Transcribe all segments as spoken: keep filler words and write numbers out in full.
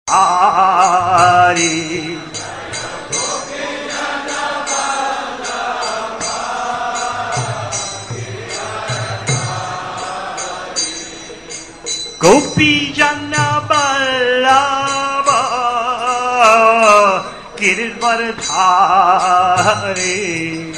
Hari. Gopi Jana Ballabha Giridvaradhari.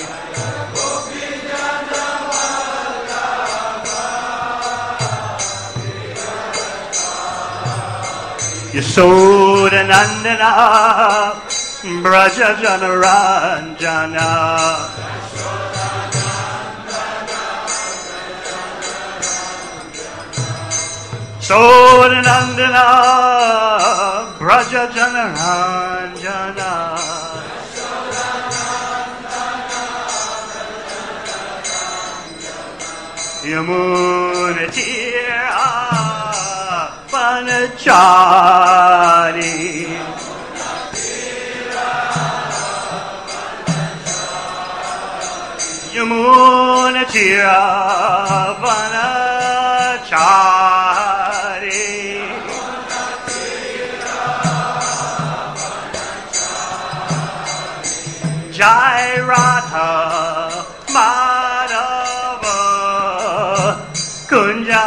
Yasoda Nandana Braja Jana Ranjana. Yasoda Nandana Braja Jana Ranjana. Yamuna Tira Vanachari. Yamuna Tira Vanachari. Jai Radha Madhava Kunja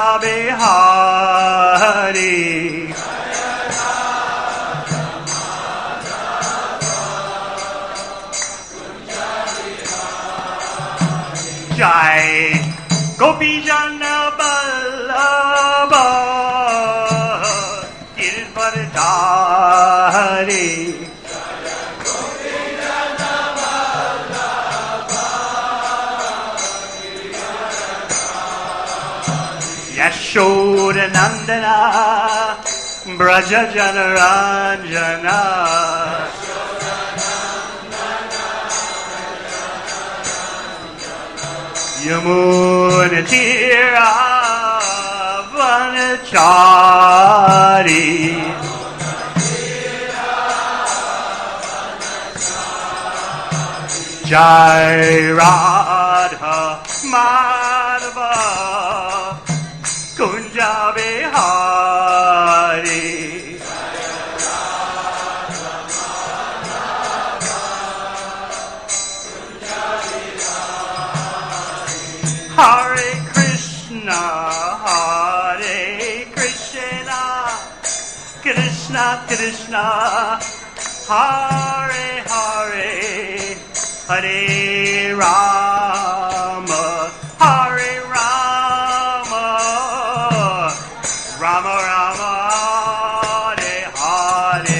Bihari. Jai Gopi Jana Ballabha Giridvaradhari. Yashoda Nandana Braja Jana Ranjana. Yamuna Tira Vanachari. Jai Radha Madhava Kunja Bihari. Hare Krishna, Hare Krishna, Krishna Krishna, Hare Hare, Hare Rama, Hare Rama, Rama Rama, Hare Hare.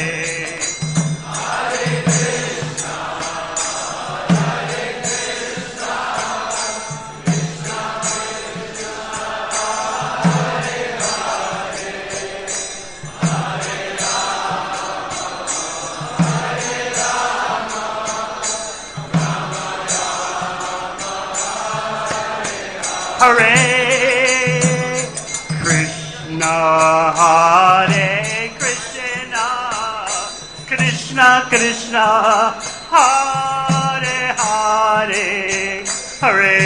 Hare Krishna, Hare Krishna, Krishna Krishna, Hare Hare, Hare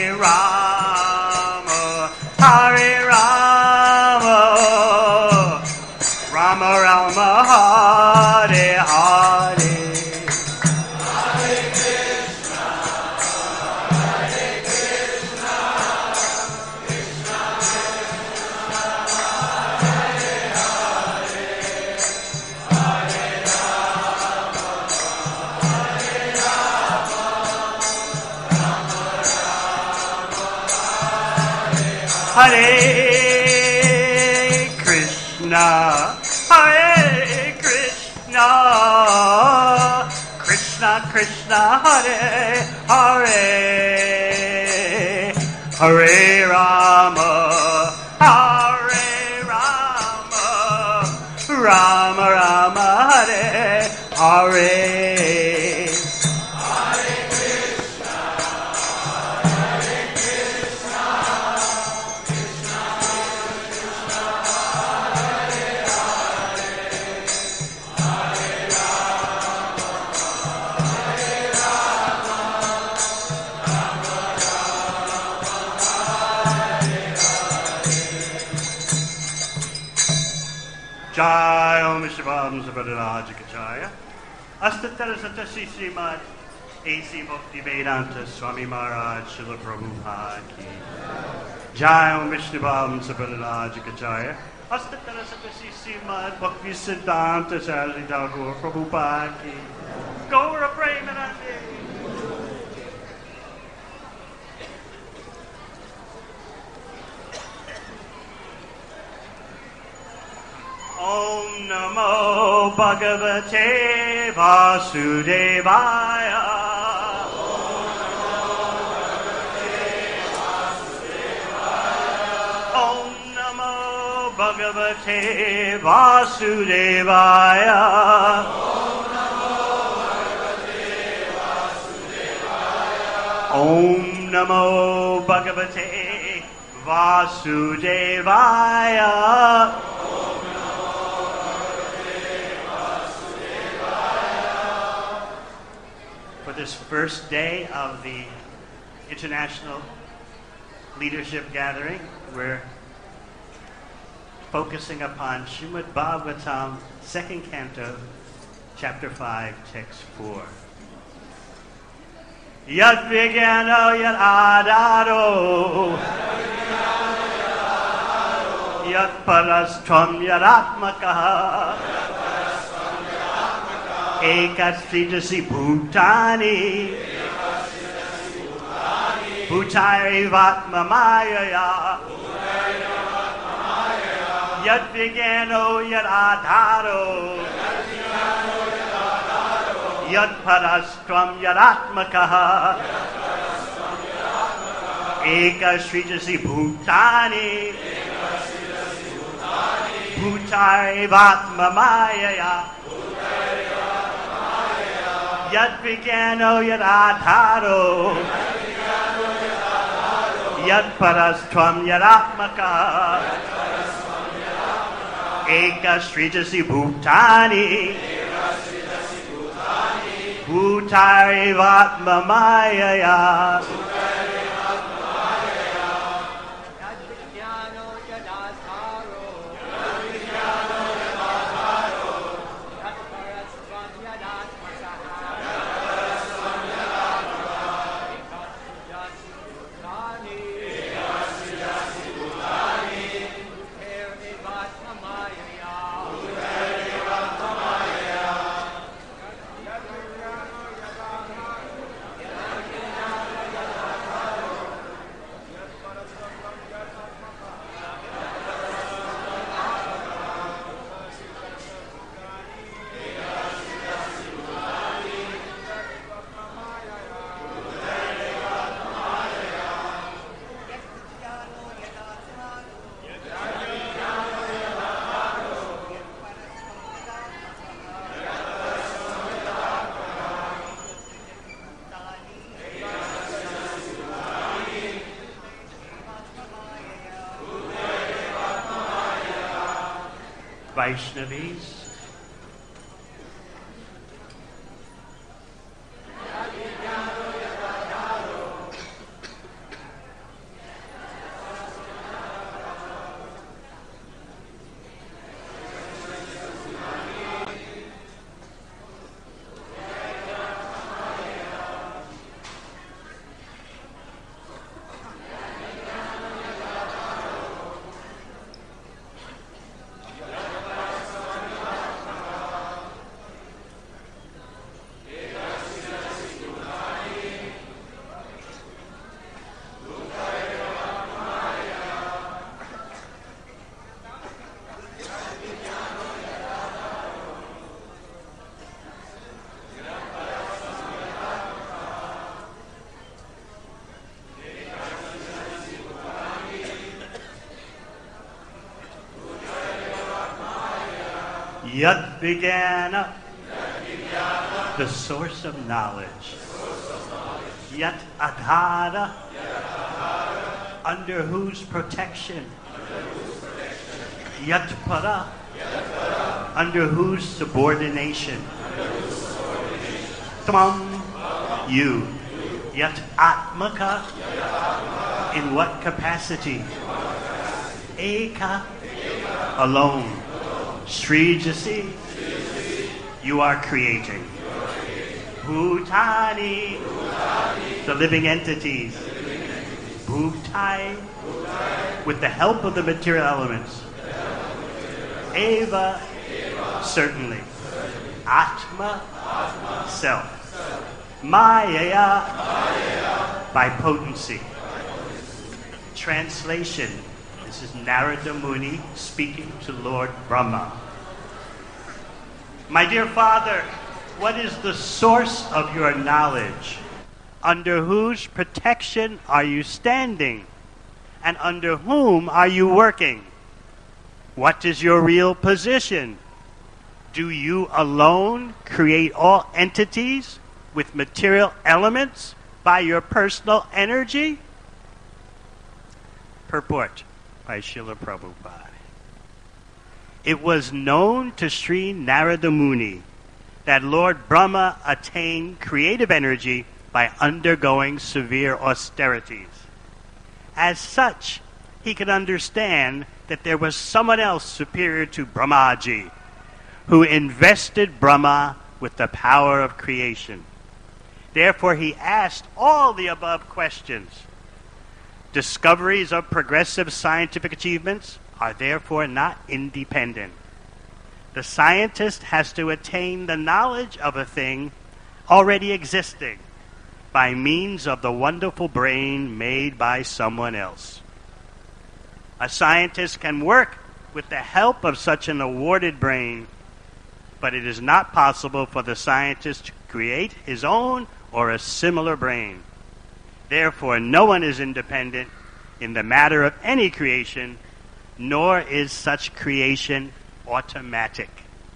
Rama, Hare Rama, Rama Rama, Hare Hare. Hare Krishna, Hare Krishna, Krishna Krishna, Hare Hare, Hare Rama, Hare Rama, Rama Rama, Hare Hare. Jai Om Shiva. Bham Sabhadarajikacharya. Astatara Satashi Srimad A C Bhakti Vedanta Swami Maharaj Srila Prabhupada Ki Jai Om Vishnu Bham Sabhadarajikacharya. Astatara Satashi Srimad Bhakti Siddhanta Saraswati Thakur Prabhupada Ki Gaura Premanande. Om Namo Bhagavate Vasudevaya. Om Namo Bhagavate Vasudevaya. Om Namo Bhagavate Vasudevaya. This first day of the International Leadership Gathering, we're focusing upon Srimad Bhagavatam, second canto, chapter five, text four. Yad Vijnano Yad Adaro Yad Parastram Yad Atmakaha Ekastritasi Bhutani Bhutari Vatma Mayaya Yad Vijnano Yad Adharo Yad Parastram Yad Atmakaha Ekastritasi Bhutani Bhutari Vatma Mayaya Yad Vijnano Yad Adharo Yad Parastram Yad Atmaka Ekastritasi Bhutani Bhutari Vatma Mayaya. Vaishnavis, Yad Vijnana, the source of knowledge. Yat Adhara, under whose protection. Yat Para, under whose subordination. Tvam, you. Yat Atmaka, in what capacity? Eka, alone. Sri Jasi, you are creating. Bhutani, the living entities. Bhutai, with the help of the material elements. Eva, certainly. Atma, self. Maya, by potency. Translation. This is Narada Muni speaking to Lord Brahma. My dear Father, what is the source of your knowledge? Under whose protection are you standing? And under whom are you working? What is your real position? Do you alone create all entities with material elements by your personal energy? Purport by Srila Prabhupada. It was known to Sri Narada Muni that Lord Brahma attained creative energy by undergoing severe austerities. As such, he could understand that there was someone else superior to Brahmaji, who invested Brahma with the power of creation. Therefore, he asked all the above questions. Discoveries of progressive scientific achievements are therefore not independent. The scientist has to attain the knowledge of a thing already existing by means of the wonderful brain made by someone else. A scientist can work with the help of such an awarded brain, but it is not possible for the scientist to create his own or a similar brain. Therefore, no one is independent in the matter of any creation, nor is such creation automatic.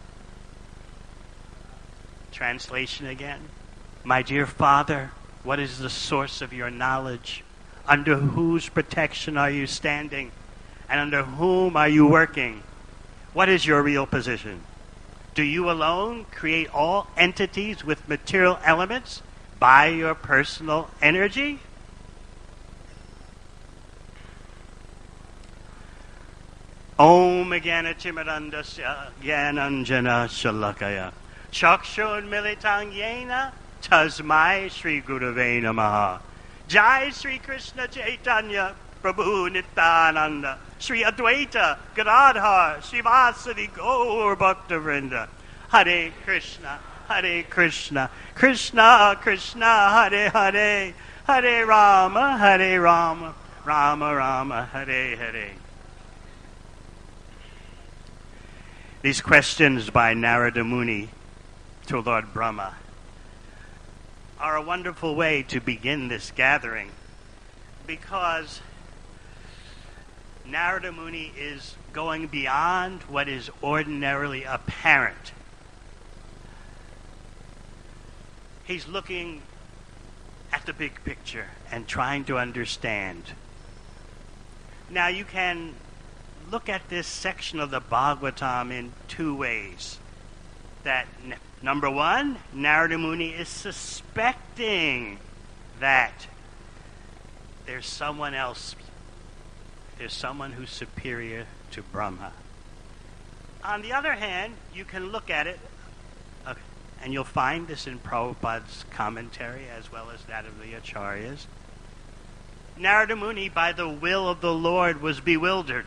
Translation again. My dear Father, what is the source of your knowledge? Under whose protection are you standing? And under whom are you working? What is your real position? Do you alone create all entities with material elements by your personal energy? Om Jnana Timirandasya Jnananjana Shalakaya Chakshun Militang Yena Tasmai Sri Gurave Namaha. Jai Sri Krishna Chaitanya Prabhu Nityananda Sri Advaita Gadadhar Srivasadi Gaur Bhaktavrinda. Hare Krishna, Hare Krishna, Krishna Krishna, Hare Hare, Hare Rama, Hare Rama, Rama Rama, Hare Hare. These questions by Narada Muni to Lord Brahma are a wonderful way to begin this gathering, because Narada Muni is going beyond what is ordinarily apparent. He's looking at the big picture and trying to understand. Now, you can look at this section of the Bhagavatam in two ways. That, n- number one, Narada Muni is suspecting that there's someone else, there's someone who's superior to Brahma. On the other hand, you can look at it, okay, and you'll find this in Prabhupada's commentary as well as that of the Acharyas. Narada Muni, by the will of the Lord, was bewildered.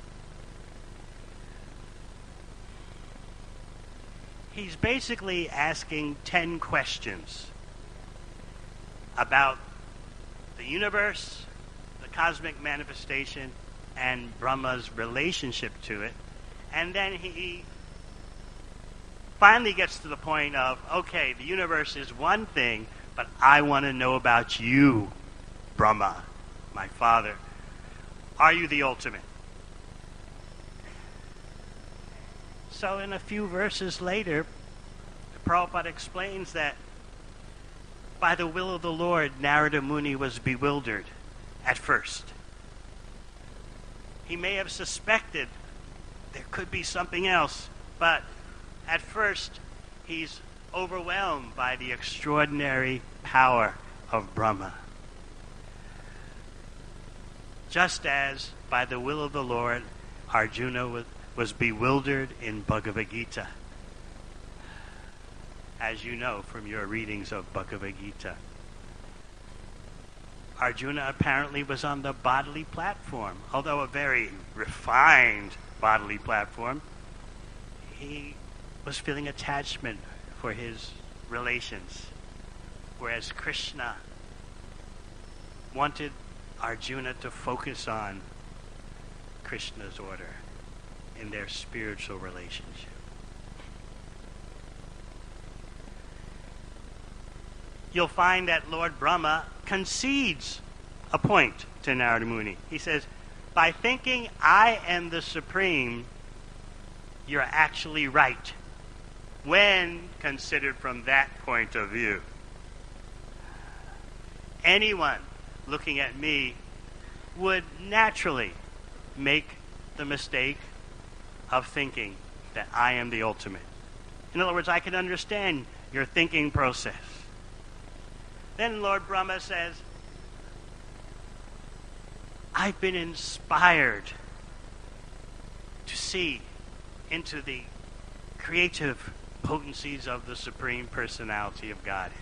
He's basically asking ten questions about the universe, the cosmic manifestation, and Brahma's relationship to it. And then he finally gets to the point of, okay, the universe is one thing, but I want to know about you, Brahma, my father. Are you the ultimate? So in a few verses later, Prabhupada explains that by the will of the Lord, Narada Muni was bewildered at first. He may have suspected there could be something else, but at first he's overwhelmed by the extraordinary power of Brahma. Just as by the will of the Lord, Arjuna was was bewildered in Bhagavad Gita, as you know from your readings of Bhagavad Gita. Arjuna apparently was on the bodily platform, although a very refined bodily platform. He was feeling attachment for his relations, whereas Krishna wanted Arjuna to focus on Krishna's order in their spiritual relationship. You'll find that Lord Brahma concedes a point to Narada Muni. He says, by thinking I am the supreme, you're actually right, when considered from that point of view. Anyone looking at me would naturally make the mistake of thinking that I am the ultimate. In other words, I can understand your thinking process. Then Lord Brahma says, I've been inspired to see into the creative potencies of the Supreme Personality of Godhead,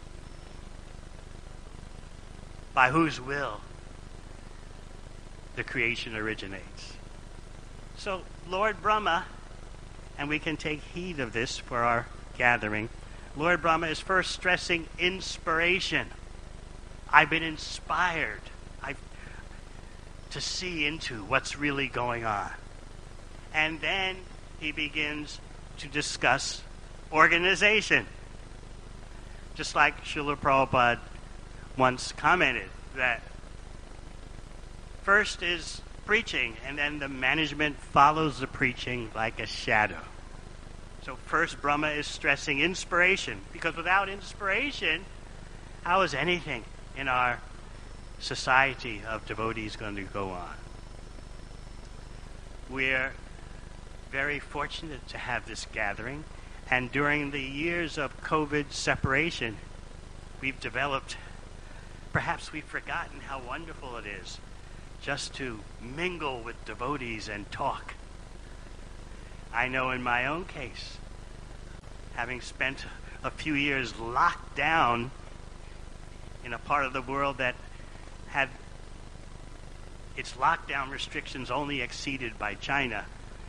by whose will the creation originates. So Lord Brahma, and we can take heed of this for our gathering, Lord Brahma is first stressing inspiration. I've been inspired I've, to see into what's really going on. And then he begins to discuss organization. Just like Srila Prabhupada once commented that first is preaching, and then the management follows the preaching like a shadow. So first Brahma is stressing inspiration, because without inspiration, how is anything in our society of devotees going to go on? We're very fortunate to have this gathering, and during the years of COVID separation, we've developed, perhaps we've forgotten how wonderful it is just to mingle with devotees and talk. I know in my own case, having spent a few years locked down in a part of the world that had its lockdown restrictions only exceeded by China,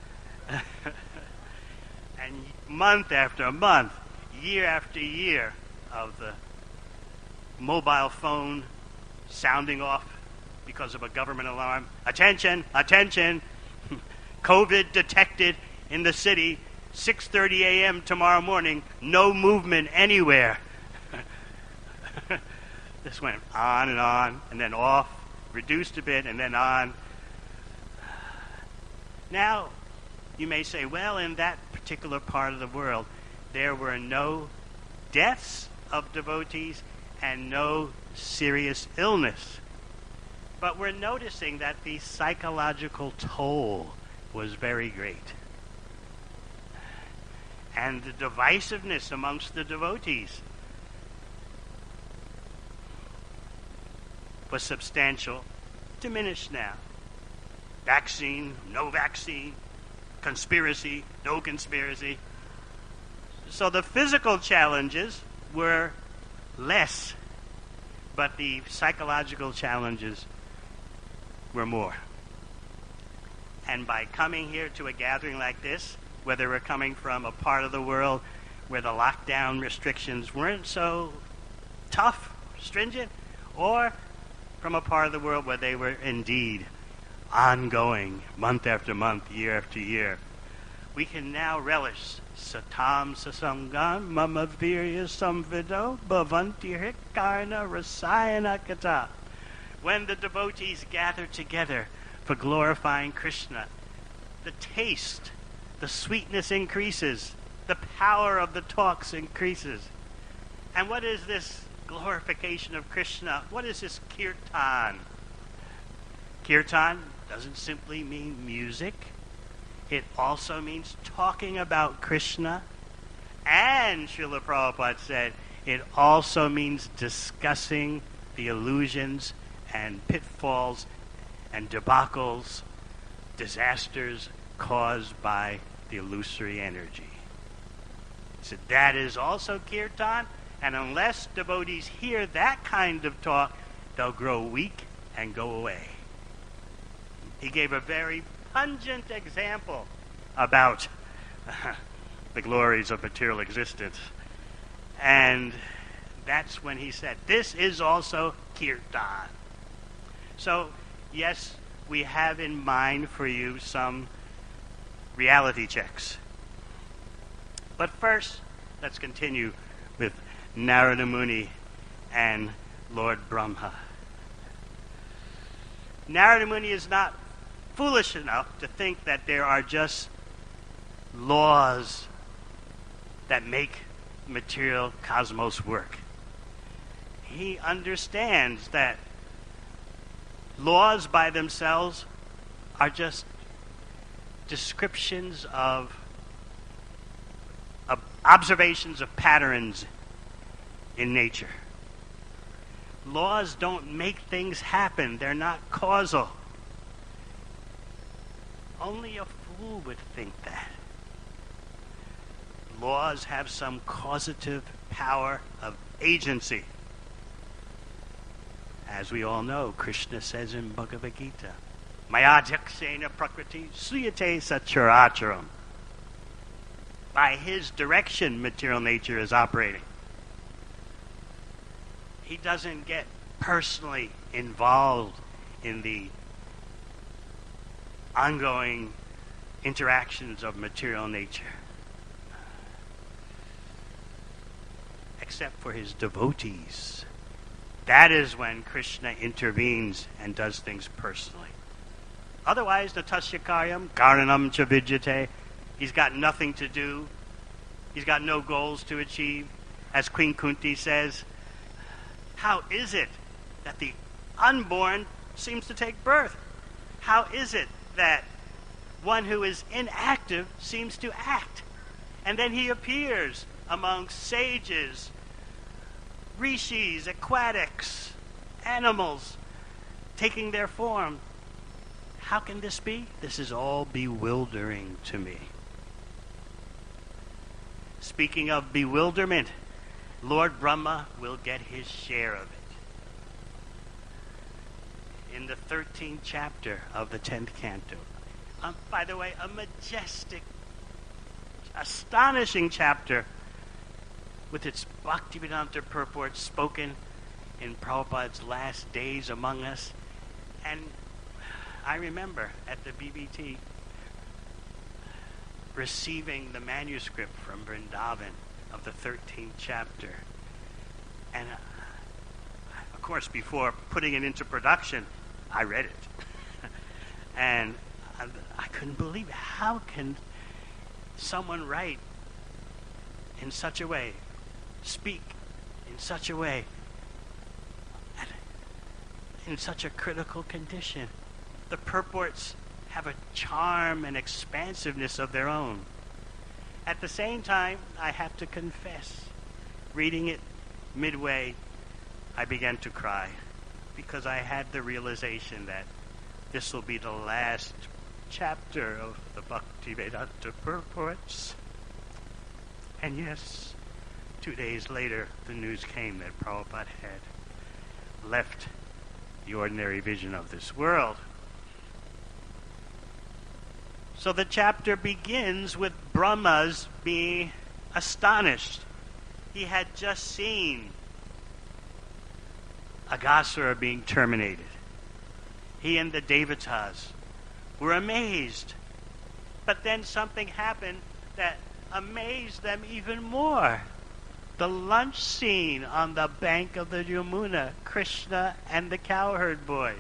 and month after month, year after year of the mobile phone sounding off because of a government alarm. Attention, attention, COVID detected in the city, six thirty a.m. tomorrow morning, no movement anywhere. This went on and on, and then off, reduced a bit, and then on. Now, you may say, well, in that particular part of the world, there were no deaths of devotees and no serious illness. But we're noticing that the psychological toll was very great. And the divisiveness amongst the devotees was substantial, diminished now. Vaccine, no vaccine, conspiracy, no conspiracy. So the physical challenges were less, but the psychological challenges were more. And by coming here to a gathering like this, whether we're coming from a part of the world where the lockdown restrictions weren't so tough, stringent, or from a part of the world where they were indeed ongoing, month after month, year after year, we can now relish satam sasangam mama virya samvido bhavanti hikarna rasayana kata. When the devotees gather together for glorifying Krishna, the taste, the sweetness increases, the power of the talks increases. And what is this glorification of Krishna? What is this kirtan? Kirtan doesn't simply mean music. It also means talking about Krishna. And Srila Prabhupada said, it also means discussing the illusions and pitfalls and debacles, disasters caused by the illusory energy. He said, that is also kirtan, and unless devotees hear that kind of talk, they'll grow weak and go away. He gave a very pungent example about the glories of material existence. And that's when he said, this is also kirtan. So, yes, we have in mind for you some reality checks. But first, let's continue with Narada Muni and Lord Brahma. Narada Muni is not foolish enough to think that there are just laws that make material cosmos work. He understands that laws by themselves are just descriptions of, of observations of patterns in nature. Laws don't make things happen. They're not causal. Only a fool would think that. Laws have some causative power of agency. As we all know, Krishna says in Bhagavad Gita, Mayadhyakshena prakriti suyate satcharacharam. By his direction, material nature is operating. He doesn't get personally involved in the ongoing interactions of material nature, except for his devotees. That is when Krishna intervenes and does things personally. Otherwise, natasya karyam karanam cha vidyate. He's got nothing to do. He's got no goals to achieve. As Queen Kunti says, how is it that the unborn seems to take birth? How is it that one who is inactive seems to act? And then he appears among sages, rishis, aquatics, animals, taking their form. How can this be? This is all bewildering to me. Speaking of bewilderment, Lord Brahma will get his share of it. In the thirteenth chapter of the tenth canto. Um, by the way, a majestic, astonishing chapter with its Bhaktivedanta purport spoken in Prabhupada's last days among us. And I remember at the B B T receiving the manuscript from Vrindavan of the thirteenth chapter. And uh, of course, before putting it into production, I read it. And I, I couldn't believe it. How can someone write in such a way, speak in such a way, and in such a critical condition? The purports have a charm and expansiveness of their own. At the same time, I have to confess, reading it midway, I began to cry because I had the realization that this will be the last chapter of the Bhaktivedanta purports. And yes, two days later, the news came that Prabhupada had left the ordinary vision of this world. So the chapter begins with Brahma's being astonished. He had just seen Aghasura being terminated. He and the Devatas were amazed. But then something happened that amazed them even more. The lunch scene on the bank of the Yamuna, Krishna and the cowherd boys.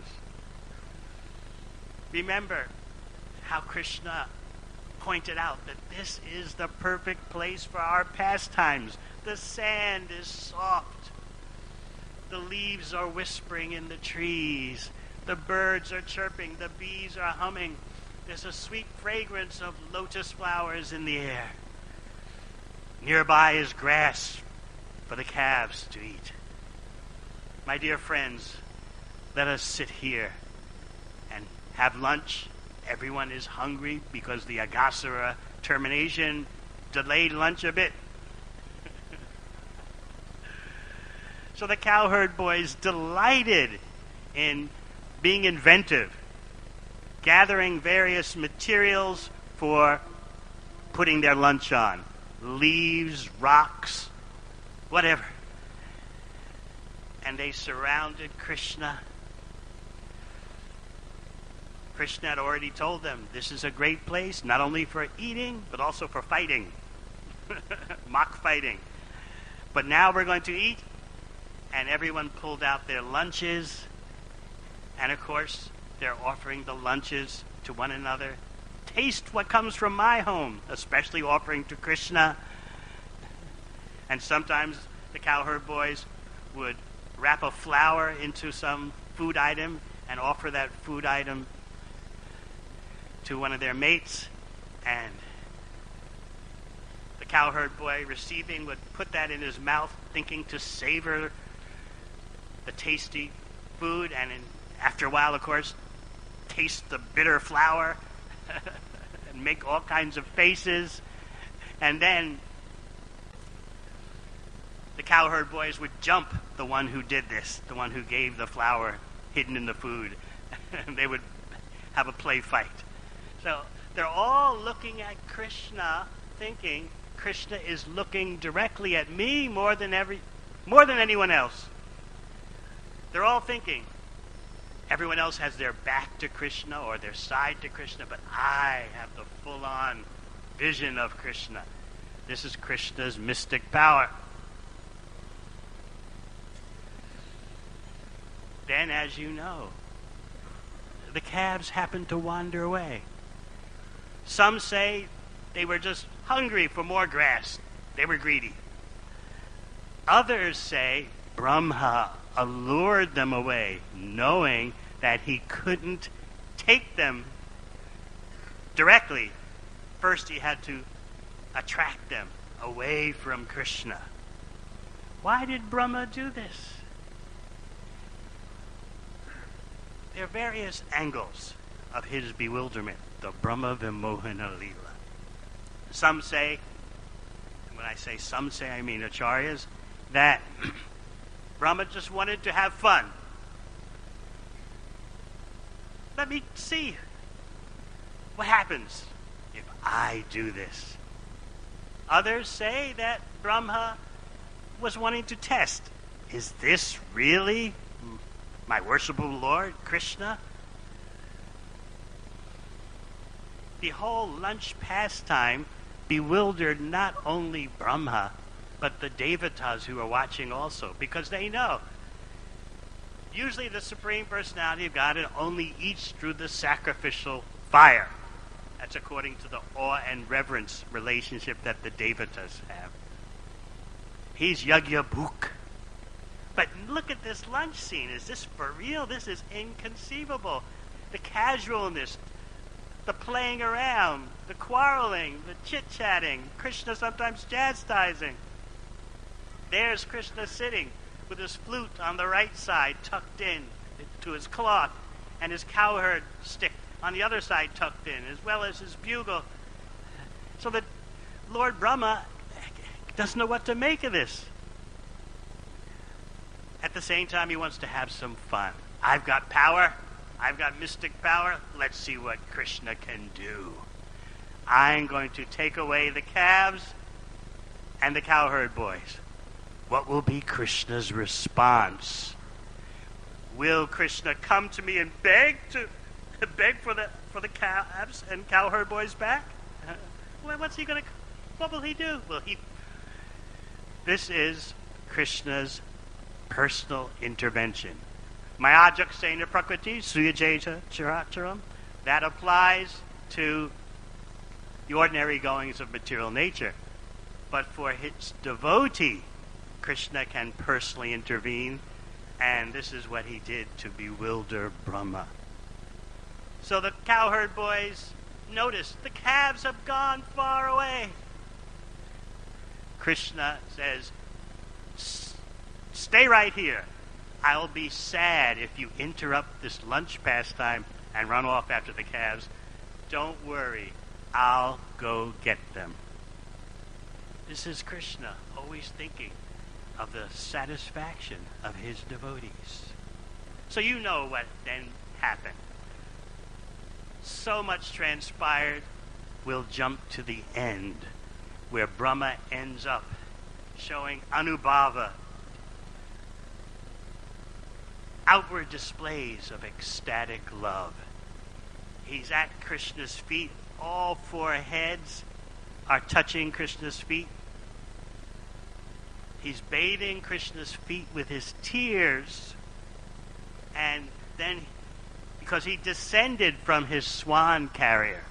Remember how Krishna pointed out that this is the perfect place for our pastimes. The sand is soft. The leaves are whispering in the trees. The birds are chirping. The bees are humming. There's a sweet fragrance of lotus flowers in the air. Nearby is grass for the calves to eat. My dear friends, let us sit here and have lunch every everyone is hungry because the Aghasura termination delayed lunch a bit. So the cowherd boys delighted in being inventive, gathering various materials for putting their lunch on. Leaves, rocks, whatever. And they surrounded Krishna. Krishna had already told them, this is a great place, not only for eating, but also for fighting. Mock fighting. But now we're going to eat. And everyone pulled out their lunches. And of course, they're offering the lunches to one another. Taste what comes from my home, especially offering to Krishna. And sometimes the cowherd boys would wrap a flower into some food item and offer that food item to one of their mates. And the cowherd boy receiving would put that in his mouth, thinking to savor the tasty food, and in, after a while, of course, taste the bitter flour and make all kinds of faces. And then the cowherd boys would jump the one who did this, the one who gave the flour hidden in the food. And they would have a play fight. So they're all looking at Krishna, thinking Krishna is looking directly at me more than every, more than anyone else. They're all thinking everyone else has their back to Krishna or their side to Krishna, but I have the full-on vision of Krishna. This is Krishna's mystic power. Then, as you know, the calves happened to wander away. Some say they were just hungry for more grass. They were greedy. Others say Brahma allured them away, knowing that he couldn't take them directly. First, he had to attract them away from Krishna. Why did Brahma do this? There are various angles of his bewilderment, the Brahma Vimohana Leela. Some say, and when I say some say, I mean acharyas, that Brahma just wanted to have fun. Let me see what happens if I do this. Others say that Brahma was wanting to test, is this really my worshipable Lord, Krishna? The whole lunch pastime bewildered not only Brahma, but the Devatas who are watching also, because they know usually the Supreme Personality of Godhead only eats through the sacrificial fire. That's according to the awe and reverence relationship that the Devatas have. He's Yagyabhuk. But look at this lunch scene. Is this for real? This is inconceivable. The casualness, the playing around, the quarreling, the chit-chatting, Krishna sometimes chastising. There's Krishna sitting with his flute on the right side tucked in to his cloth, and his cowherd stick on the other side tucked in, as well as his bugle. So that Lord Brahma doesn't know what to make of this. At the same time, he wants to have some fun. I've got power. I've got mystic power. Let's see what Krishna can do. I'm going to take away the calves and the cowherd boys. What will be Krishna's response? Will Krishna come to me and beg to beg for the for the calves and cowherd boys back? Uh, well, what's he going to? What will he do? Will he? This is Krishna's personal intervention. Mayajaksena Prakriti Suyajeta Characharam. That applies to the ordinary goings of material nature. But for his devotee, Krishna can personally intervene, and this is what he did to bewilder Brahma. So the cowherd boys notice the calves have gone far away. Krishna says, stay right here. I'll be sad if you interrupt this lunch pastime and run off after the calves. Don't worry, I'll go get them. This is Krishna always thinking of the satisfaction of his devotees. So you know what then happened. So much transpired, we'll jump to the end, where Brahma ends up showing Anubhava, outward displays of ecstatic love. He's at Krishna's feet. All four heads are touching Krishna's feet. He's bathing Krishna's feet with his tears. And then, because he descended from his swan carrier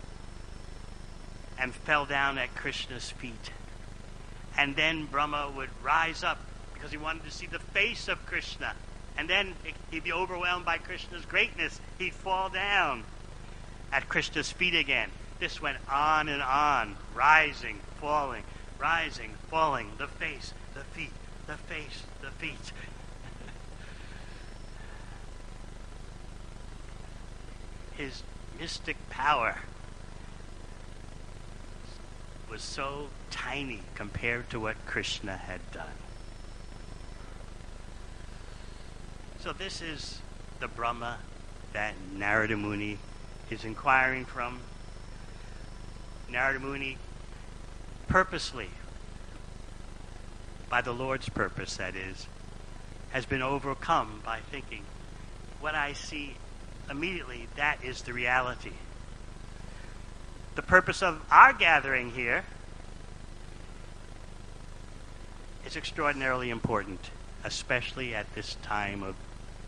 and fell down at Krishna's feet. And then Brahma would rise up because he wanted to see the face of Krishna. And then he'd be overwhelmed by Krishna's greatness. He'd fall down at Krishna's feet again. This went on and on, rising, falling, rising, falling, the face, the feet, the face, the feet. His mystic power was so tiny compared to what Krishna had done. So this is the Brahma that Narada Muni is inquiring from. Narada Muni purposely, by the Lord's purpose that is, has been overcome by thinking, what I see immediately, that is the reality. The purpose of our gathering here is extraordinarily important, especially at this time of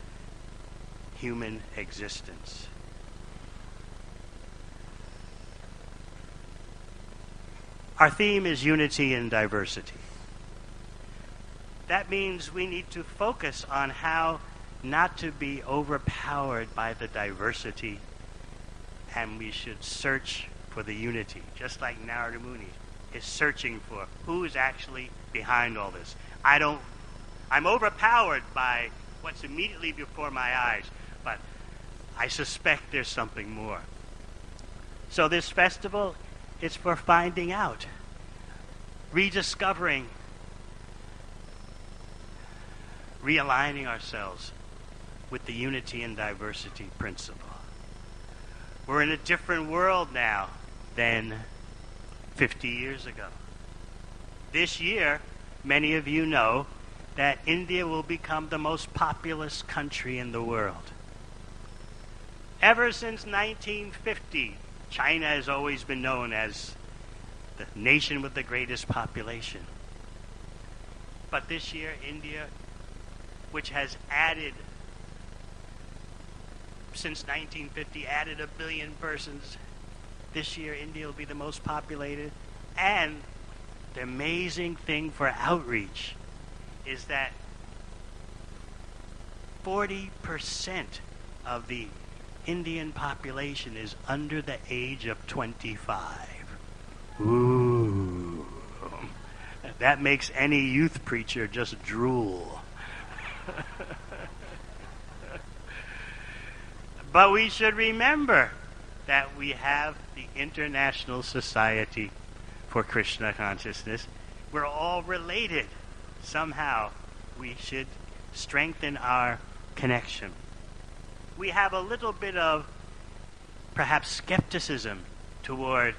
human existence. Our theme is unity and diversity. That means we need to focus on how not to be overpowered by the diversity, and we should search for the unity, just like Narada Muni is searching for who is actually behind all this. I don't, I'm overpowered by what's immediately before my eyes, but I suspect there's something more. So this festival is for finding out, rediscovering, realigning ourselves with the unity and diversity principle. We're in a different world now than fifty years ago. This year, many of you know that India will become the most populous country in the world. Ever since nineteen fifty, China has always been known as the nation with the greatest population. But this year, India, which has added, since nineteen fifty, added a billion persons, this year India will be the most populated. And the amazing thing for outreach is that forty percent of the Indian population is under the age of twenty-five. Ooh. That makes any youth preacher just drool. But we should remember that we have the International Society for Krishna Consciousness. We're all related. Somehow we should strengthen our connection. We have a little bit of perhaps skepticism toward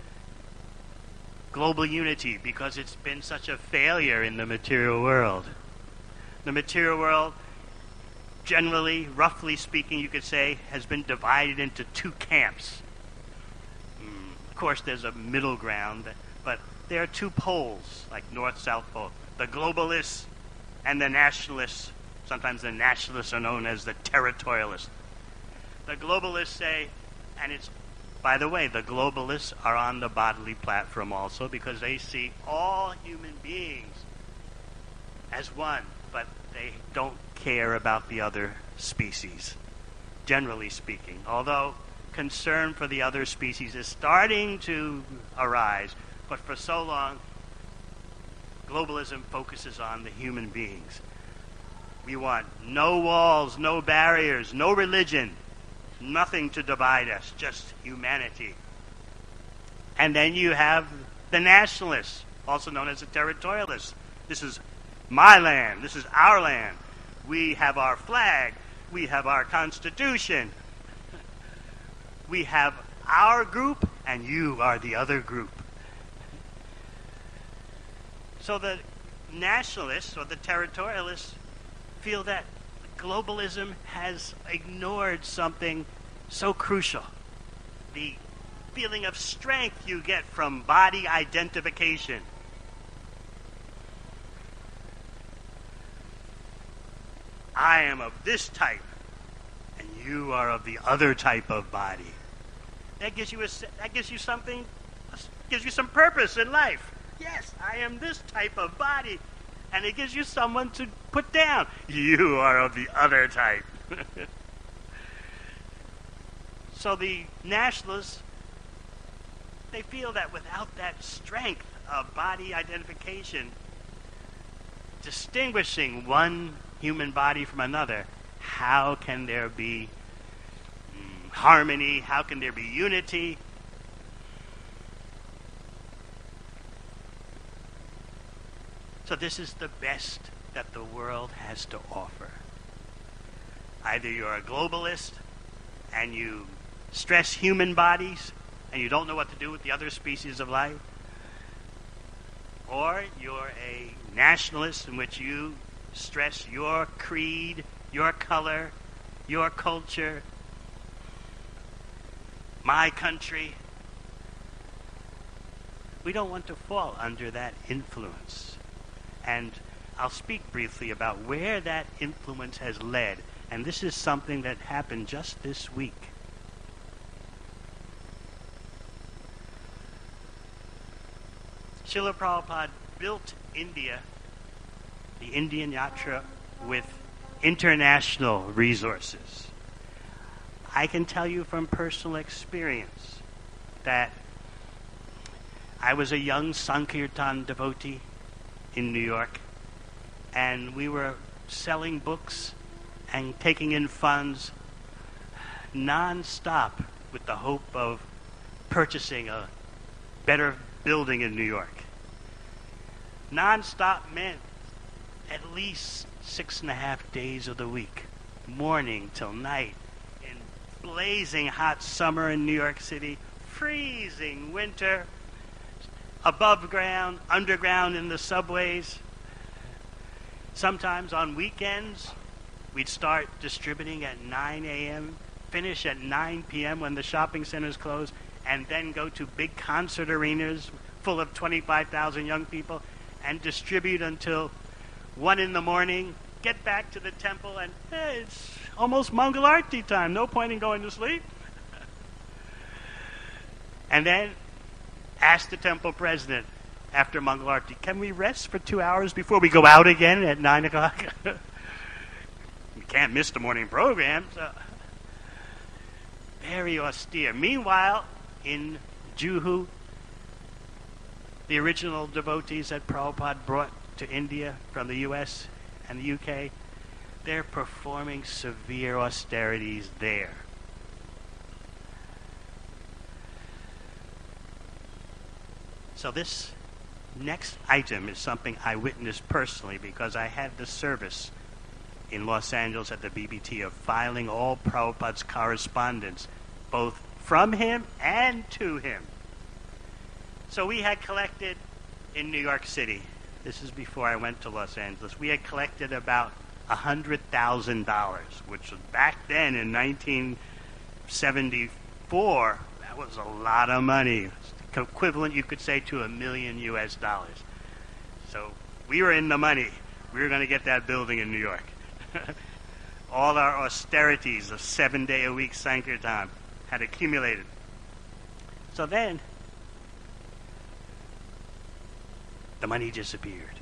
global unity because it's been such a failure in the material world. The material world, generally, roughly speaking, you could say, has been divided into two camps. Mm, of course, there's a middle ground, but there are two poles, like north-south pole. The globalists and the nationalists. Sometimes the nationalists are known as the territorialists. The globalists say, and it's, by the way, the globalists are on the bodily platform also because they see all human beings as one, but they don't care about the other species, generally speaking. Although concern for the other species is starting to arise, but for so long, globalism focuses on the human beings. We want no walls, no barriers, no religion, Nothing to divide us, just humanity. And then you have the nationalists, also known as the territorialists. This is my land. This is our land. We have our flag. We have our Constitution. We have our group, and you are the other group. So the nationalists or the territorialists feel that globalism has ignored something so crucial. The feeling of strength you get from body identification. I am of this type, and you are of the other type of body. That gives you a, that gives you something, gives you some purpose in life. Yes, I am this type of body, and it gives you someone to put down. You are of the other type. So the nationalists, they feel that without that strength of body identification, distinguishing one human body from another, how can there be mm, harmony? How can there be unity? So this is the best that the world has to offer. Either you're a globalist and you stress human bodies and you don't know what to do with the other species of life, or you're a nationalist in which you stress your creed, your color, your culture, my country. We don't want to fall under that influence. And I'll speak briefly about where that influence has led. And this is something that happened just this week. Srila Prabhupada built India, the Indian Yatra, with international resources. I can tell you from personal experience that I was a young Sankirtan devotee in New York, and we were selling books and taking in funds non-stop with the hope of purchasing a better building in New York. Non-stop meant at least six and a half days of the week, morning till night, in blazing hot summer in New York City, freezing winter, above ground, underground in the subways. Sometimes on weekends, we'd start distributing at nine a.m., finish at nine p.m. when the shopping centers close, and then go to big concert arenas full of twenty-five thousand young people and distribute until one in the morning, get back to the temple, and hey, it's almost Mangal Arti time. No point in going to sleep. And then ask the temple president after Mangal Arti, can we rest for two hours before we go out again at nine o'clock? We can't miss the morning program. So. Very austere. Meanwhile, in Juhu, the original devotees that Prabhupada brought to India from the U S and the U K, they're performing severe austerities there. So this next item is something I witnessed personally because I had the service in Los Angeles at the B B T of filing all Prabhupada's correspondence, both from him and to him. So we had collected in New York City, this is before I went to Los Angeles, we had collected about one hundred thousand dollars, which was back then in nineteen seventy-four, that was a lot of money. Equivalent, you could say, to a million U S dollars. So we were in the money. We were going to get that building in New York. All our austerities of seven-day-a-week Sankirtan had accumulated. So then, the money disappeared.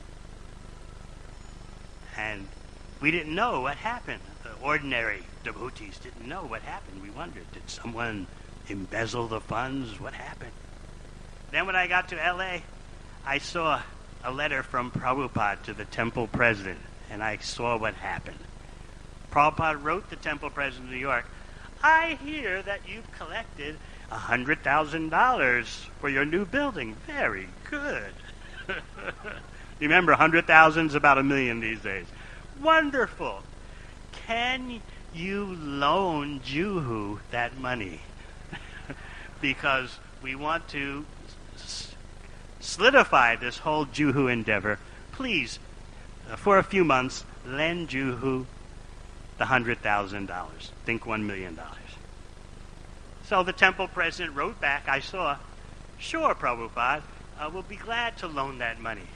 And we didn't know what happened. The ordinary devotees didn't know what happened. We wondered, did someone embezzle the funds? What happened? Then when I got to L A, I saw a letter from Prabhupada to the temple president, and I saw what happened. Prabhupada wrote the temple president of New York, I hear that you've collected a hundred thousand dollars for your new building. Very good. Remember, a hundred thousand is about a million these days. Wonderful. Can you loan Juhu that money? Because we want to s- solidify this whole Juhu endeavor. Please, uh, for a few months, lend Juhu the hundred thousand dollars. Think one million dollars. So the temple president wrote back, I saw, sure, Prabhupada, uh, we'll be glad to loan that money.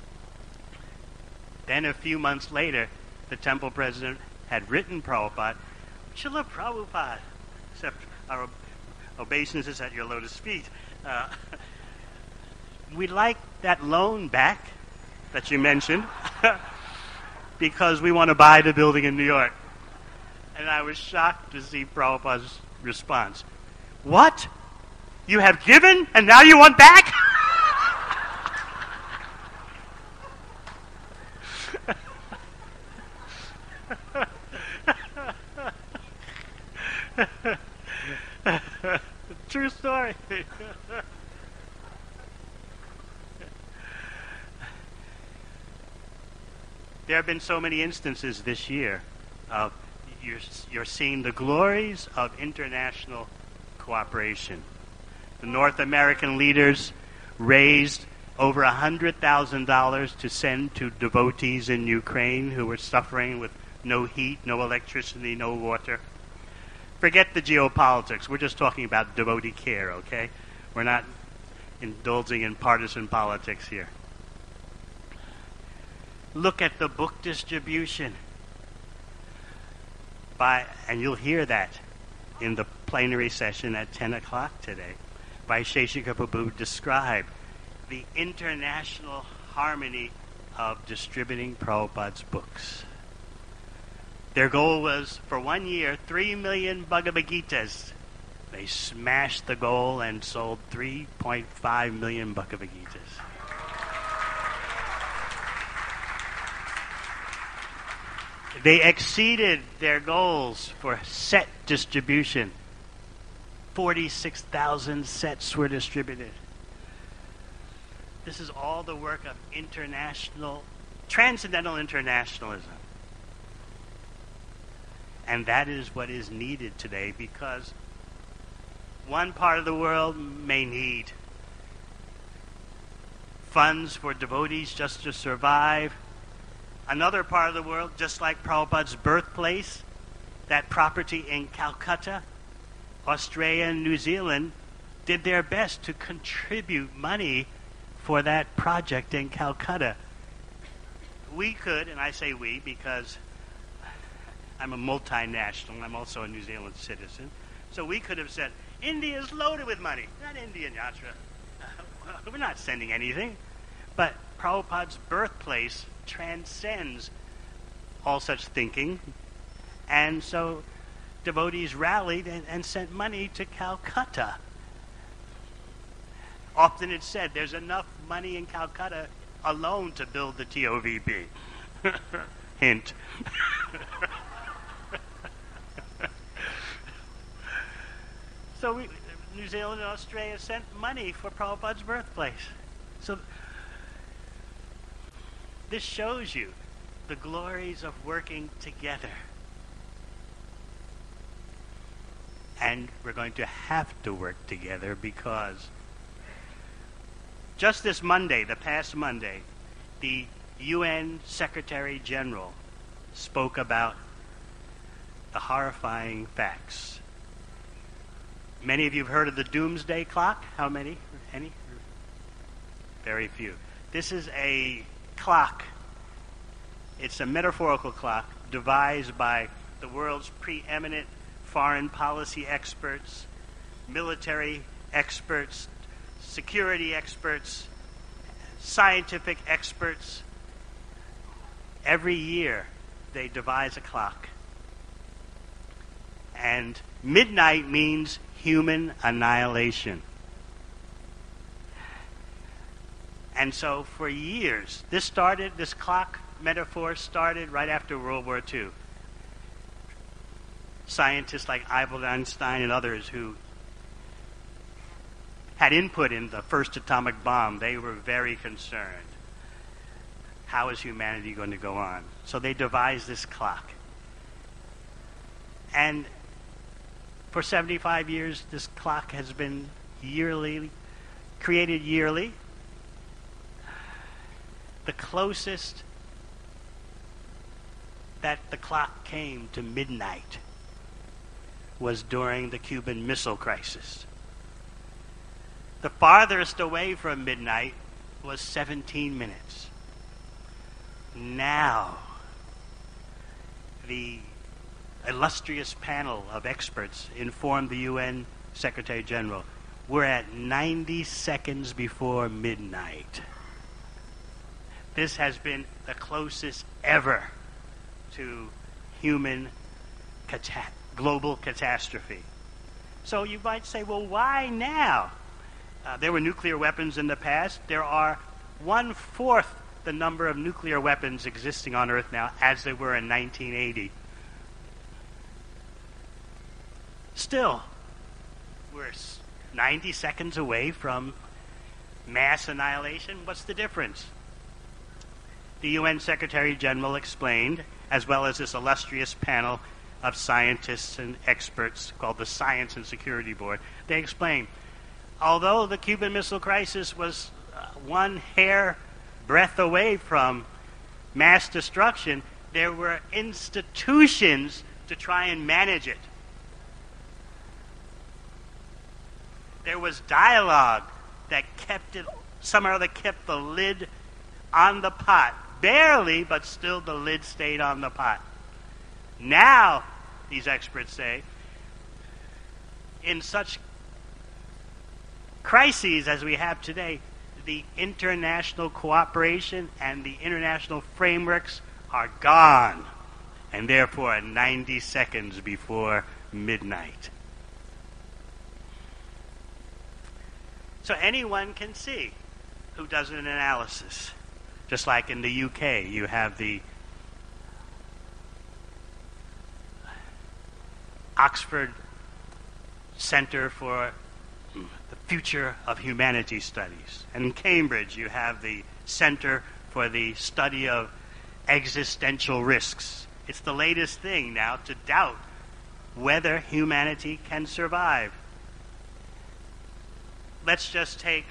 Then a few months later, the temple president had written Prabhupada, Srila Prabhupada, except our obeisances at your lotus feet, uh, we'd like that loan back that you mentioned because we want to buy the building in New York. And I was shocked to see Prabhupada's response. What? You have given and now you want back? True story. There have been so many instances this year of you're, you're seeing the glories of international cooperation. The North American leaders raised over one hundred thousand dollars to send to devotees in Ukraine who were suffering with no heat, no electricity, no water. Forget the geopolitics. We're just talking about devotee care, okay? We're not indulging in partisan politics here. Look at the book distribution. By, and you'll hear that in the plenary session at ten o'clock today. Vaisheshika Prabhu described the international harmony of distributing Prabhupada's books. Their goal was, for one year, three million Bhagavad Gitas. They smashed the goal and sold three point five million Bhagavad Gitas. They exceeded their goals for set distribution. forty-six thousand sets were distributed. This is all the work of international, transcendental internationalism. And that is what is needed today, because one part of the world may need funds for devotees just to survive. Another part of the world, just like Prabhupada's birthplace, that property in Calcutta, Australia and New Zealand did their best to contribute money for that project in Calcutta. We could, and I say we because I'm a multinational, I'm also a New Zealand citizen, so we could have said, India is loaded with money. Not Indian Yatra. We're not sending anything. But Prabhupada's birthplace transcends all such thinking. And so devotees rallied and, and sent money to Calcutta. Often it's said there's enough money in Calcutta alone to build the T O V B. Hint. So we, New Zealand and Australia sent money for Prabhupada's birthplace. So this shows you the glories of working together. And we're going to have to work together because just this Monday, the past Monday, the U N Secretary General spoke about the horrifying facts. Many of you have heard of the doomsday clock. How many? Any? Very few. This is a clock. It's a metaphorical clock devised by the world's preeminent foreign policy experts, military experts, security experts, scientific experts. Every year they devise a clock. And midnight means human annihilation. And so for years, this started, this clock metaphor started right after World War Two. scientists like Albert Einstein and others who had input in the first atomic bomb, they were very concerned. How is humanity going to go on? So they devised this clock. And for seventy-five years, this clock has been yearly, created yearly. The closest that the clock came to midnight was during the Cuban Missile Crisis. The farthest away from midnight was seventeen minutes. Now, the illustrious panel of experts informed the U N Secretary General, we're at ninety seconds before midnight. This has been the closest ever to human cata- global catastrophe. So you might say, well, why now? Uh, there were nuclear weapons in the past. There are one-fourth the number of nuclear weapons existing on Earth now as there were in nineteen eighty. Still, we're ninety seconds away from mass annihilation. What's the difference? The U N Secretary General explained, as well as this illustrious panel of scientists and experts called the Science and Security Board, they explained, although the Cuban Missile Crisis was uh, one hair breadth away from mass destruction, there were institutions to try and manage it. There was dialogue that kept it, somehow that kept the lid on the pot. Barely, but still the lid stayed on the pot. Now, these experts say, in such crises as we have today, the international cooperation and the international frameworks are gone, and therefore ninety seconds before midnight. So anyone can see who does an analysis. Just like in the U K, you have the Oxford Center for the Future of Humanity Studies. And in Cambridge, you have the Center for the Study of Existential Risks. It's the latest thing now to doubt whether humanity can survive. Let's just take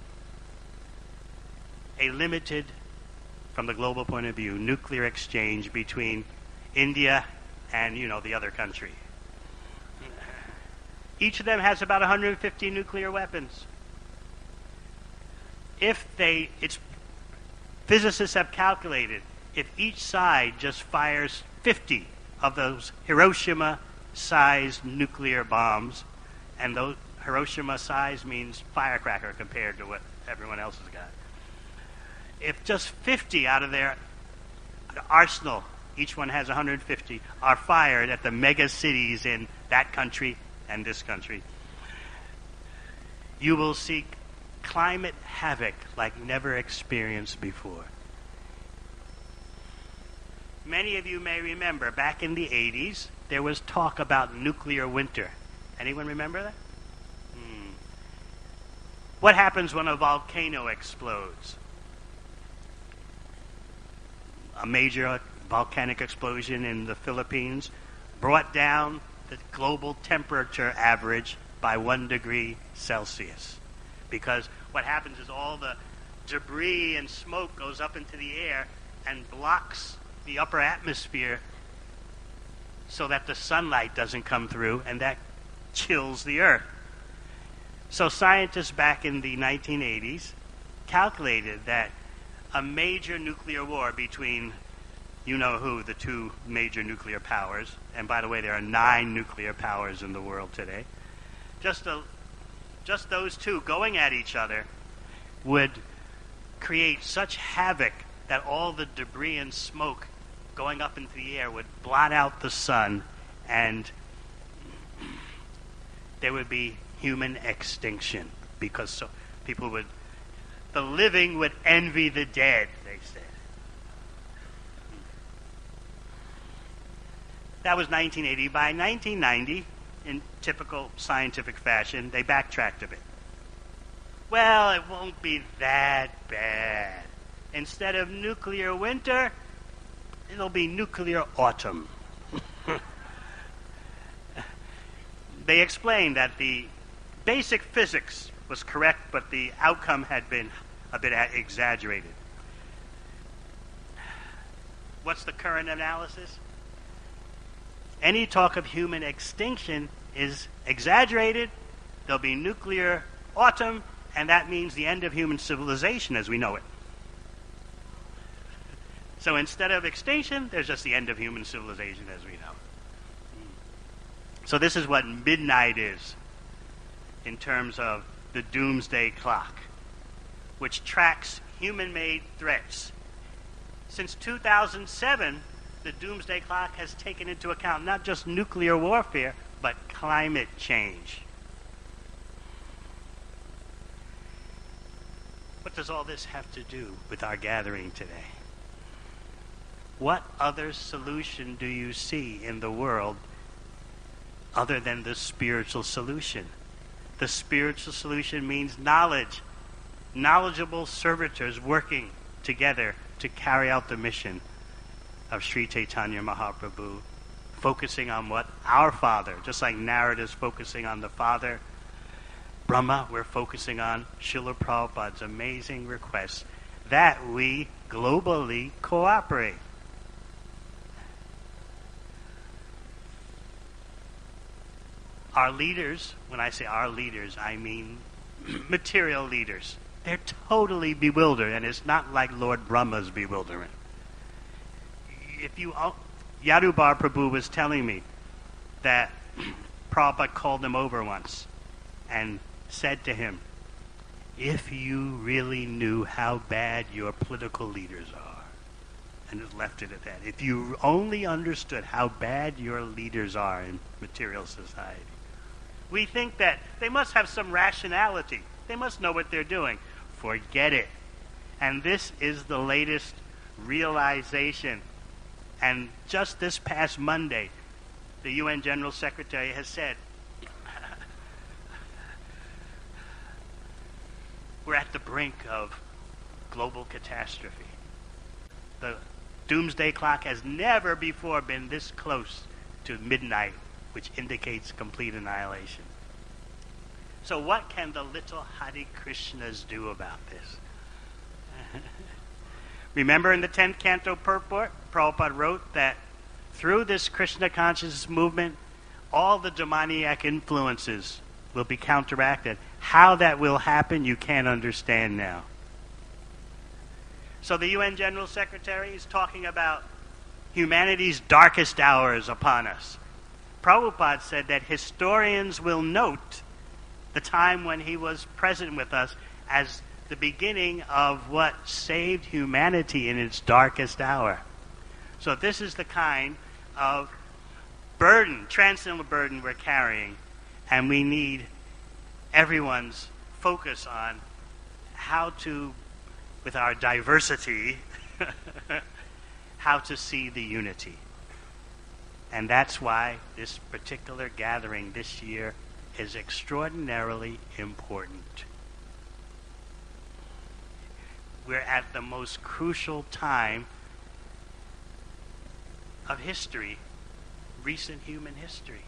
a limited, from the global point of view, nuclear exchange between India and, you know, the other country. Each of them has about one hundred fifty nuclear weapons. If they, it's, physicists have calculated, if each side just fires fifty of those Hiroshima-sized nuclear bombs, and those Hiroshima size means firecracker compared to what everyone else has got. If just fifty out of their arsenal, each one has one hundred fifty, are fired at the mega cities in that country and this country, you will see climate havoc like never experienced before. Many of you may remember back in the eighties, there was talk about nuclear winter. Anyone remember that? Hmm. What happens when a volcano explodes? A major volcanic explosion in the Philippines brought down the global temperature average by one degree Celsius. Because what happens is all the debris and smoke goes up into the air and blocks the upper atmosphere so that the sunlight doesn't come through, and that chills the earth. So scientists back in the nineteen eighties calculated that a major nuclear war between you know who, the two major nuclear powers, and by the way, there are nine nuclear powers in the world today, just, a, just those two going at each other would create such havoc that all the debris and smoke going up into the air would blot out the sun, and there would be human extinction, because so people would, the living would envy the dead, they said. That was nineteen eighty. By nineteen ninety, in typical scientific fashion, they backtracked a bit. Well, it won't be that bad. Instead of nuclear winter, it'll be nuclear autumn. They explained that the basic physics was correct, but the outcome had been a bit exaggerated. What's the current analysis? Any talk of human extinction is exaggerated. There'll be nuclear autumn, and that means the end of human civilization as we know it. So instead of extinction, there's just the end of human civilization as we know it. So this is what midnight is in terms of the doomsday clock, which tracks human-made threats. Since two thousand seven, the doomsday clock has taken into account not just nuclear warfare, but climate change. What does all this have to do with our gathering today? What other solution do you see in the world other than the spiritual solution? The spiritual solution means knowledge, knowledgeable servitors working together to carry out the mission of Sri Chaitanya Mahaprabhu, focusing on what our Father, just like Narad is focusing on the Father, Brahma, we're focusing on Srila Prabhupada's amazing request that we globally cooperate. Our leaders, when I say our leaders, I mean material leaders. They're totally bewildered, and it's not like Lord Brahma's bewilderment. If you, Yadubar Prabhu was telling me that Prabhupada called him over once and said to him, if you really knew how bad your political leaders are, and just left it at that, if you only understood how bad your leaders are in material society, we think that they must have some rationality. They must know what they're doing. Forget it. And this is the latest realization. And just this past Monday, the U N General Secretary has said, we're at the brink of global catastrophe. The doomsday clock has never before been this close to midnight, which indicates complete annihilation. So what can the little Hare Krishnas do about this? Remember in the tenth Canto Purport, Prabhupada wrote that through this Krishna consciousness movement, all the demoniac influences will be counteracted. How that will happen, you can't understand now. So the U N General Secretary is talking about humanity's darkest hours upon us. Prabhupada said that historians will note the time when he was present with us as the beginning of what saved humanity in its darkest hour. So this is the kind of burden, transcendental burden we're carrying, and we need everyone's focus on how to, with our diversity, how to see the unity. And that's why this particular gathering this year is extraordinarily important. We're at the most crucial time of history, recent human history.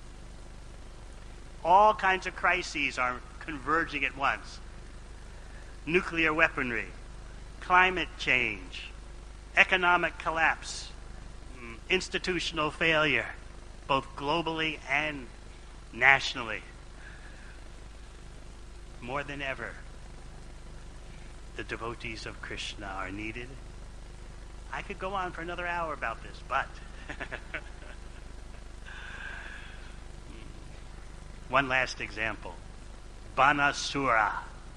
All kinds of crises are converging at once. Nuclear weaponry, climate change, economic collapse, institutional failure, both globally and nationally. More than ever, the devotees of Krishna are needed. I could go on for another hour about this, but one last example. Banasura.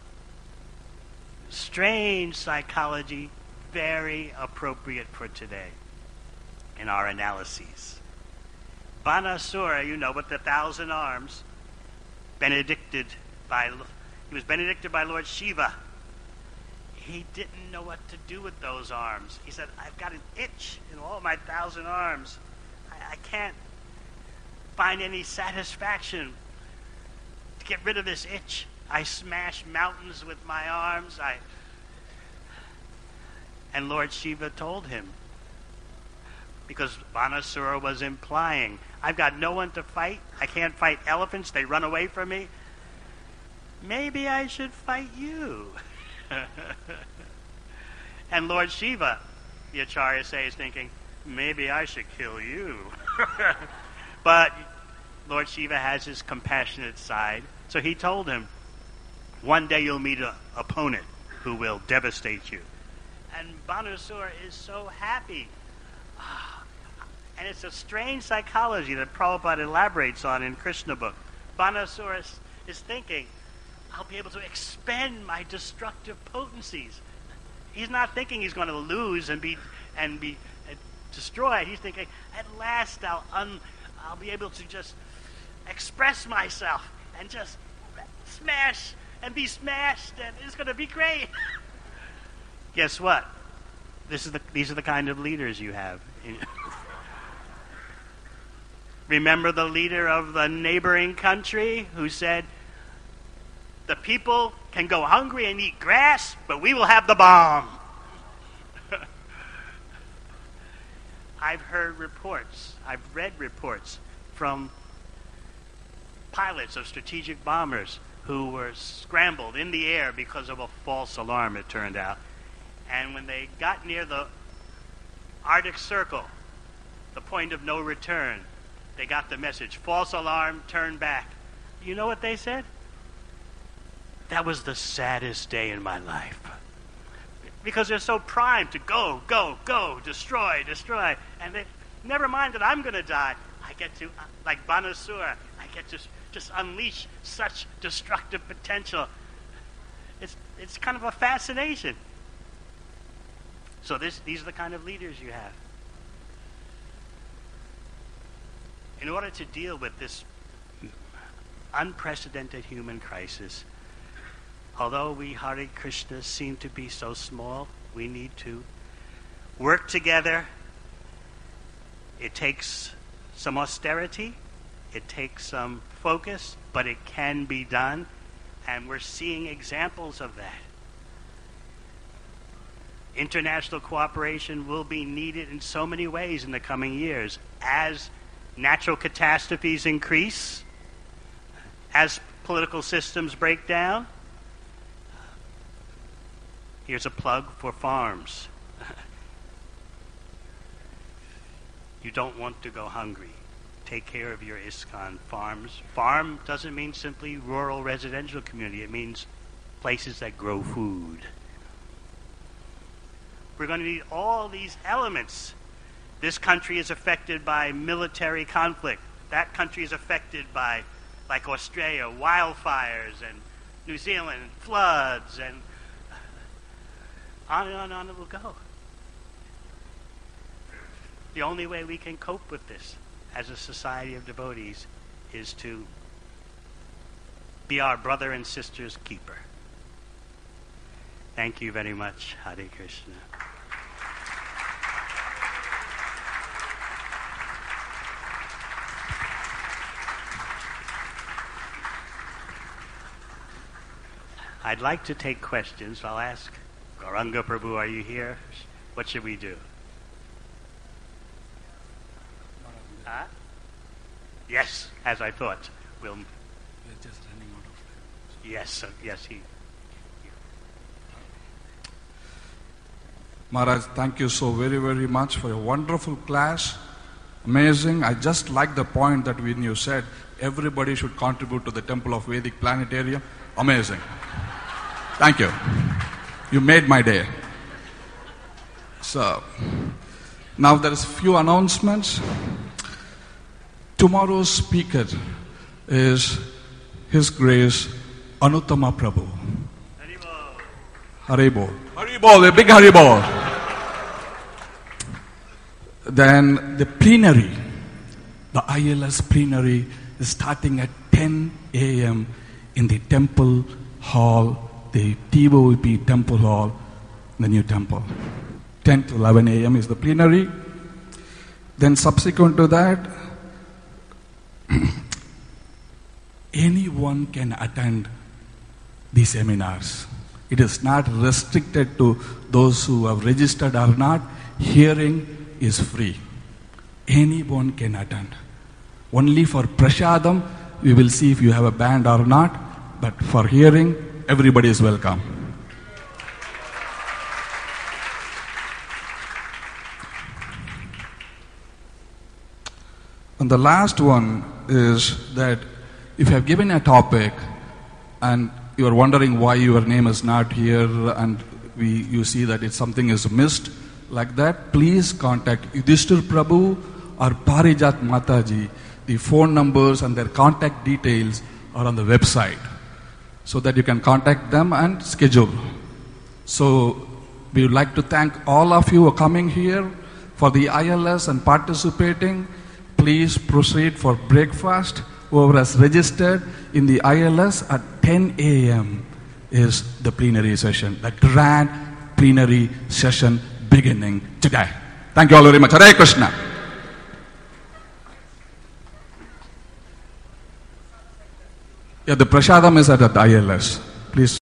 Strange psychology, very appropriate for today in our analyses. Banasura, you know, with the thousand arms, benedicted by, he was benedicted by Lord Shiva. He didn't know what to do with those arms. He said, I've got an itch in all my thousand arms. I, I can't find any satisfaction to get rid of this itch. I smash mountains with my arms. I and Lord Shiva told him, because Banasura was implying, I've got no one to fight. I can't fight elephants. They run away from me. Maybe I should fight you. And Lord Shiva, the Acharya say, is thinking, maybe I should kill you. But Lord Shiva has his compassionate side. So he told him, one day you'll meet an opponent who will devastate you. And Banasura is so happy. And it's a strange psychology that Prabhupada elaborates on in Krishna book. Banasura is, is thinking, I'll be able to expend my destructive potencies. He's not thinking he's going to lose and be and be uh, destroyed. He's thinking, at last I'll un, I'll be able to just express myself and just smash and be smashed, and it's going to be great. Guess what? This is the these are the kind of leaders you have. Remember the leader of the neighboring country who said, the people can go hungry and eat grass, but we will have the bomb. I've heard reports, I've read reports from pilots of strategic bombers who were scrambled in the air because of a false alarm, it turned out. And when they got near the Arctic Circle, the point of no return, they got the message, false alarm, turn back. You know what they said? That was the saddest day in my life. Because they're so primed to go, go, go, destroy, destroy. And they, never mind that I'm going to die. I get to, like Banasura, I get to just unleash such destructive potential. It's, it's kind of a fascination. So this, these are the kind of leaders you have. In order to deal with this unprecedented human crisis, although we Hare Krishna seem to be so small, we need to work together. It takes some austerity, it takes some focus, but it can be done, and we're seeing examples of that. International cooperation will be needed in so many ways in the coming years as natural catastrophes increase, as political systems break down. Here's a plug for farms. You don't want to go hungry. Take care of your ISKCON farms. Farm doesn't mean simply rural residential community. It means places that grow food. We're going to need all these elements. This country is affected by military conflict. That country is affected by, like Australia, wildfires, and New Zealand, floods, and on and on and on it will go. The only way we can cope with this as a society of devotees is to be our brother and sister's keeper. Thank you very much. Hare Krishna. I'd like to take questions. I'll ask Gauranga Prabhu, are you here? What should we do? Huh? Yes, as I thought. We'll. We're just running out of time. Yes, uh, yes, he. Maharaj, thank you so very, very much for a wonderful class. Amazing. I just like the point that when you said everybody should contribute to the Temple of Vedic Planetarium. Amazing. Thank you. You made my day. So, now there is few announcements. Tomorrow's speaker is His Grace Anuttama Prabhu. Haribol. Haribol. Haribol, a big Haribol. Then the plenary, the I L S plenary is starting at ten a.m. in the temple hall, the T O V P temple hall, the new temple. ten to eleven a.m. is the plenary. Then subsequent to that, anyone can attend these seminars. It is not restricted to those who have registered or not. Hearing is free. Anyone can attend. Only for Prashadam, we will see if you have a band or not. But for hearing, everybody is welcome. And the last one is that if you have given a topic and you are wondering why your name is not here and we, you see that it's something is missed, like that, please contact Yudhishthir Prabhu or Parijat Mataji. The phone numbers and their contact details are on the website, so that you can contact them and schedule. So we would like to thank all of you for coming here for the I L S and participating. Please proceed for breakfast. Whoever has registered in the I L S at ten a.m. is the plenary session, the grand plenary session beginning today. Thank you all very much. Hare Krishna. Yeah, the Prashadam is at the I L S. Please.